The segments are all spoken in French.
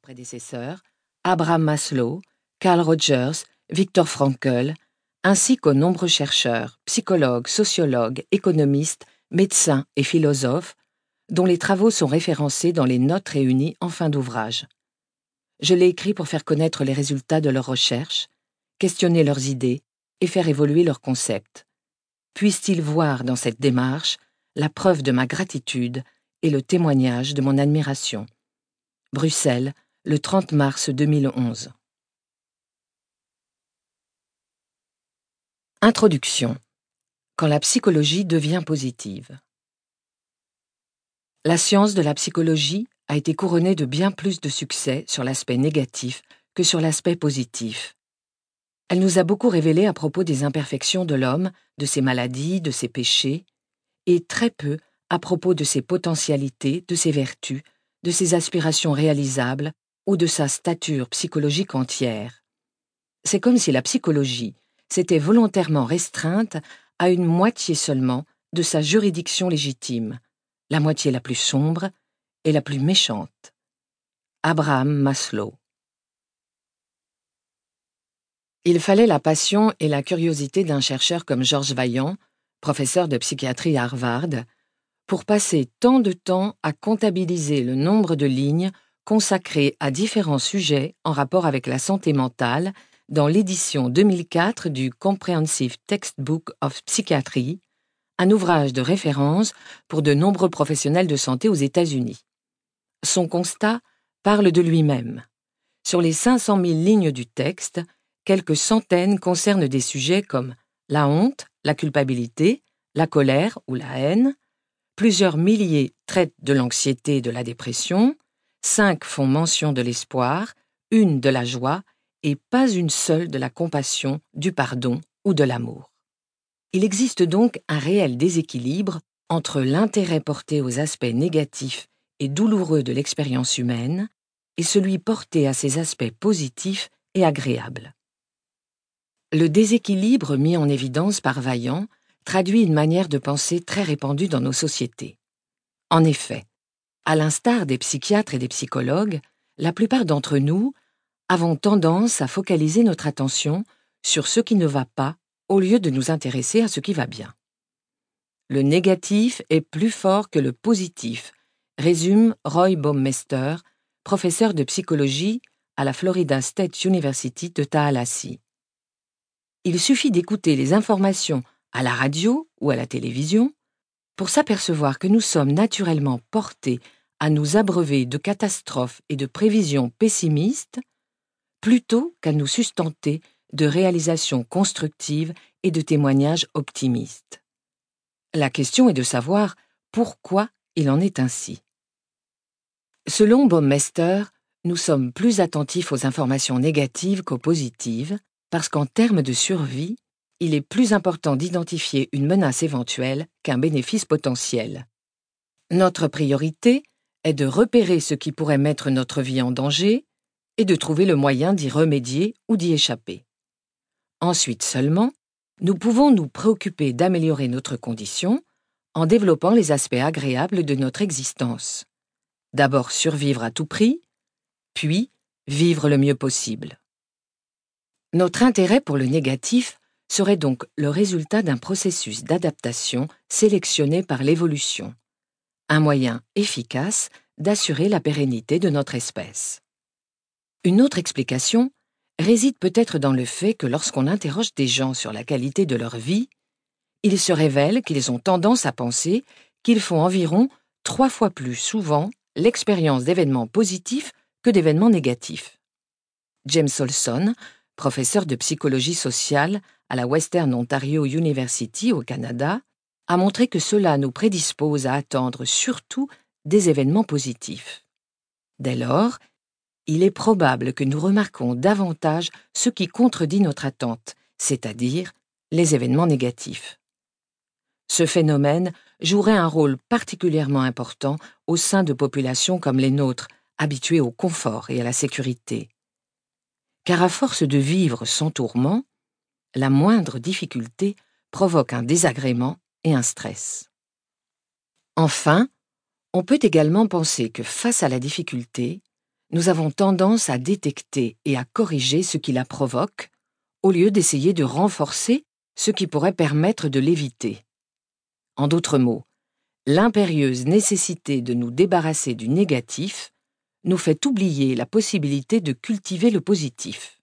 prédécesseurs, Abraham Maslow, Carl Rogers, Viktor Frankl, ainsi qu'aux nombreux chercheurs, psychologues, sociologues, économistes, médecins et philosophes, dont les travaux sont référencés dans les notes réunies en fin d'ouvrage. Je l'ai écrit pour faire connaître les résultats de leurs recherches, questionner leurs idées et faire évoluer leurs concepts. Puissent-ils voir dans cette démarche la preuve de ma gratitude et le témoignage de mon admiration. Bruxelles, le 30 mars 2011. Introduction. Quand la psychologie devient positive. La science de la psychologie a été couronnée de bien plus de succès sur l'aspect négatif que sur l'aspect positif. Elle nous a beaucoup révélé à propos des imperfections de l'homme, de ses maladies, de ses péchés, et très peu à propos de ses potentialités, de ses vertus, de ses aspirations réalisables ou de sa stature psychologique entière. C'est comme si la psychologie s'était volontairement restreinte à une moitié seulement de sa juridiction légitime, la moitié la plus sombre et la plus méchante. Abraham Maslow. Il fallait la passion et la curiosité d'un chercheur comme George Vaillant, professeur de psychiatrie à Harvard, pour passer tant de temps à comptabiliser le nombre de lignes consacrées à différents sujets en rapport avec la santé mentale dans l'édition 2004 du Comprehensive Textbook of Psychiatry, un ouvrage de référence pour de nombreux professionnels de santé aux États-Unis. Son constat parle de lui-même. Sur les 500 000 lignes du texte, quelques centaines concernent des sujets comme la honte, la culpabilité, la colère ou la haine. Plusieurs milliers traitent de l'anxiété et de la dépression, 5 font mention de l'espoir, 1 de la joie et pas une seule de la compassion, du pardon ou de l'amour. Il existe donc un réel déséquilibre entre l'intérêt porté aux aspects négatifs et douloureux de l'expérience humaine et celui porté à ses aspects positifs et agréables. Le déséquilibre mis en évidence par Vaillant traduit une manière de penser très répandue dans nos sociétés. En effet, à l'instar des psychiatres et des psychologues, la plupart d'entre nous avons tendance à focaliser notre attention sur ce qui ne va pas au lieu de nous intéresser à ce qui va bien. Le négatif est plus fort que le positif, résume Roy Baumeister, professeur de psychologie à la Florida State University de Tallahassee. Il suffit d'écouter les informations à la radio ou à la télévision pour s'apercevoir que nous sommes naturellement portés à nous abreuver de catastrophes et de prévisions pessimistes plutôt qu'à nous sustenter de réalisations constructives et de témoignages optimistes. La question est de savoir pourquoi il en est ainsi. Selon Baumeister, nous sommes plus attentifs aux informations négatives qu'aux positives parce qu'en termes de survie, il est plus important d'identifier une menace éventuelle qu'un bénéfice potentiel. Notre priorité est de repérer ce qui pourrait mettre notre vie en danger et de trouver le moyen d'y remédier ou d'y échapper. Ensuite seulement, nous pouvons nous préoccuper d'améliorer notre condition en développant les aspects agréables de notre existence. D'abord survivre à tout prix, puis vivre le mieux possible. Notre intérêt pour le négatif serait donc le résultat d'un processus d'adaptation sélectionné par l'évolution, un moyen efficace d'assurer la pérennité de notre espèce. Une autre explication réside peut-être dans le fait que lorsqu'on interroge des gens sur la qualité de leur vie, il se révèle qu'ils ont tendance à penser qu'ils font environ 3 fois plus souvent l'expérience d'événements positifs que d'événements négatifs. James Olson, professeur de psychologie sociale à la Western Ontario University au Canada, a montré que cela nous prédispose à attendre surtout des événements positifs. Dès lors, il est probable que nous remarquons davantage ce qui contredit notre attente, c'est-à-dire les événements négatifs. Ce phénomène jouerait un rôle particulièrement important au sein de populations comme les nôtres, habituées au confort et à la sécurité. Car à force de vivre sans tourment, la moindre difficulté provoque un désagrément et un stress. Enfin, on peut également penser que face à la difficulté, nous avons tendance à détecter et à corriger ce qui la provoque, au lieu d'essayer de renforcer ce qui pourrait permettre de l'éviter. En d'autres mots, l'impérieuse nécessité de nous débarrasser du négatif nous fait oublier la possibilité de cultiver le positif.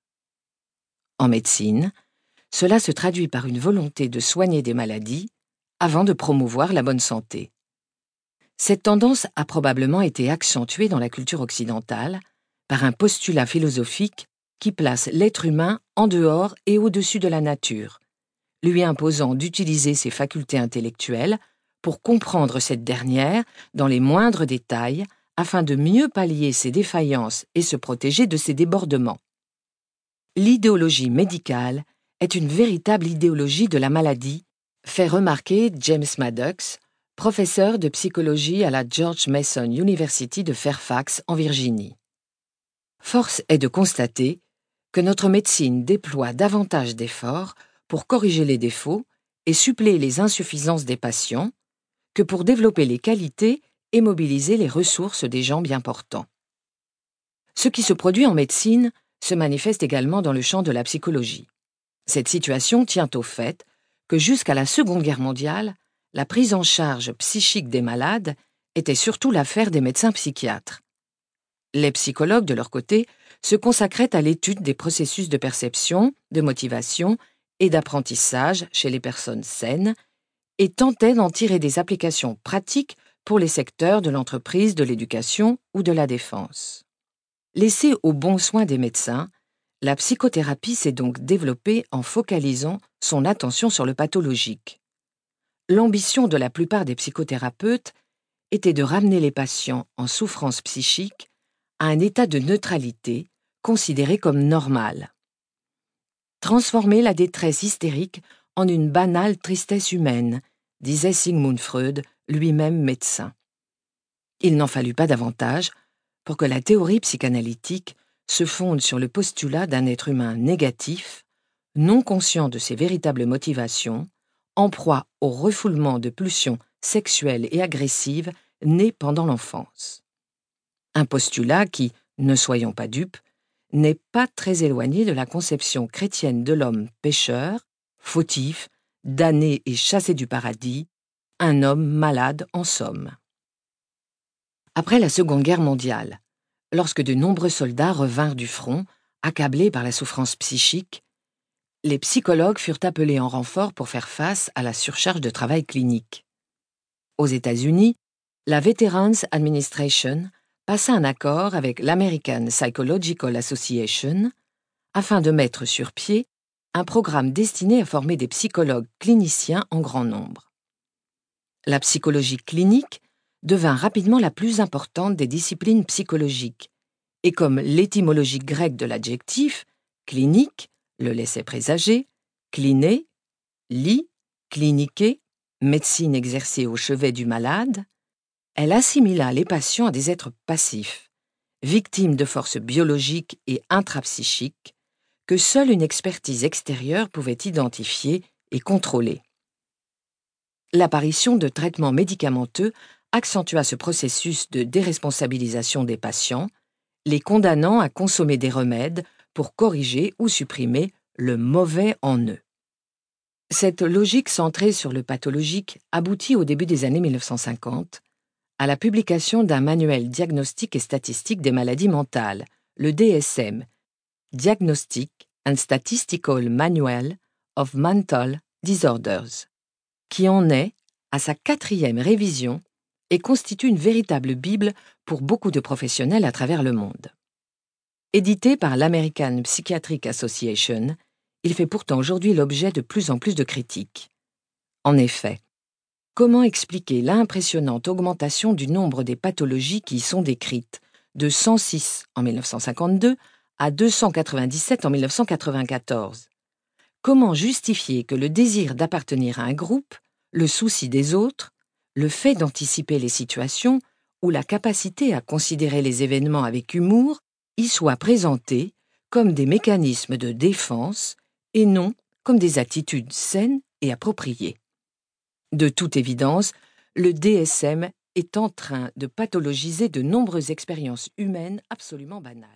En médecine, cela se traduit par une volonté de soigner des maladies avant de promouvoir la bonne santé. Cette tendance a probablement été accentuée dans la culture occidentale par un postulat philosophique qui place l'être humain en dehors et au-dessus de la nature, lui imposant d'utiliser ses facultés intellectuelles pour comprendre cette dernière dans les moindres détails afin de mieux pallier ses défaillances et se protéger de ses débordements. L'idéologie médicale est une véritable idéologie de la maladie, fait remarquer James Maddox, professeur de psychologie à la George Mason University de Fairfax en Virginie. Force est de constater que notre médecine déploie davantage d'efforts pour corriger les défauts et suppléer les insuffisances des patients que pour développer les qualités et mobiliser les ressources des gens bien portants. Ce qui se produit en médecine se manifeste également dans le champ de la psychologie. Cette situation tient au fait que jusqu'à la Seconde Guerre mondiale, la prise en charge psychique des malades était surtout l'affaire des médecins psychiatres. Les psychologues, de leur côté, se consacraient à l'étude des processus de perception, de motivation et d'apprentissage chez les personnes saines et tentaient d'en tirer des applications pratiques pour les secteurs de l'entreprise, de l'éducation ou de la défense. Laissée aux bons soins des médecins, la psychothérapie s'est donc développée en focalisant son attention sur le pathologique. L'ambition de la plupart des psychothérapeutes était de ramener les patients en souffrance psychique à un état de neutralité considéré comme normal. Transformer la détresse hystérique en une banale tristesse humaine, disait Sigmund Freud, lui-même médecin. Il n'en fallut pas davantage pour que la théorie psychanalytique se fonde sur le postulat d'un être humain négatif, non conscient de ses véritables motivations, en proie au refoulement de pulsions sexuelles et agressives nées pendant l'enfance. Un postulat qui, ne soyons pas dupes, n'est pas très éloigné de la conception chrétienne de l'homme pécheur, fautif, damné et chassé du paradis, un homme malade en somme. Après la Seconde Guerre mondiale, lorsque de nombreux soldats revinrent du front, accablés par la souffrance psychique, les psychologues furent appelés en renfort pour faire face à la surcharge de travail clinique. Aux États-Unis, la Veterans Administration passa un accord avec l'American Psychological Association afin de mettre sur pied un programme destiné à former des psychologues cliniciens en grand nombre. La psychologie clinique devint rapidement la plus importante des disciplines psychologiques, et comme l'étymologie grecque de l'adjectif, clinique, le laissait présager, cliné, lit, cliniquer, médecine exercée au chevet du malade, elle assimila les patients à des êtres passifs, victimes de forces biologiques et intrapsychiques que seule une expertise extérieure pouvait identifier et contrôler. L'apparition de traitements médicamenteux accentua ce processus de déresponsabilisation des patients, les condamnant à consommer des remèdes pour corriger ou supprimer le mauvais en eux. Cette logique centrée sur le pathologique aboutit au début des années 1950 à la publication d'un manuel diagnostique et statistique des maladies mentales, le DSM, Diagnostic and Statistical Manual of Mental Disorders, qui en est à sa 4e révision et constitue une véritable bible pour beaucoup de professionnels à travers le monde. Édité par l'American Psychiatric Association, il fait pourtant aujourd'hui l'objet de plus en plus de critiques. En effet, comment expliquer l'impressionnante augmentation du nombre des pathologies qui y sont décrites, de 106 en 1952 à 297 en 1994 ? Comment justifier que le désir d'appartenir à un groupe, le souci des autres, le fait d'anticiper les situations ou la capacité à considérer les événements avec humour y soient présentés comme des mécanismes de défense et non comme des attitudes saines et appropriées? De toute évidence, le DSM est en train de pathologiser de nombreuses expériences humaines absolument banales.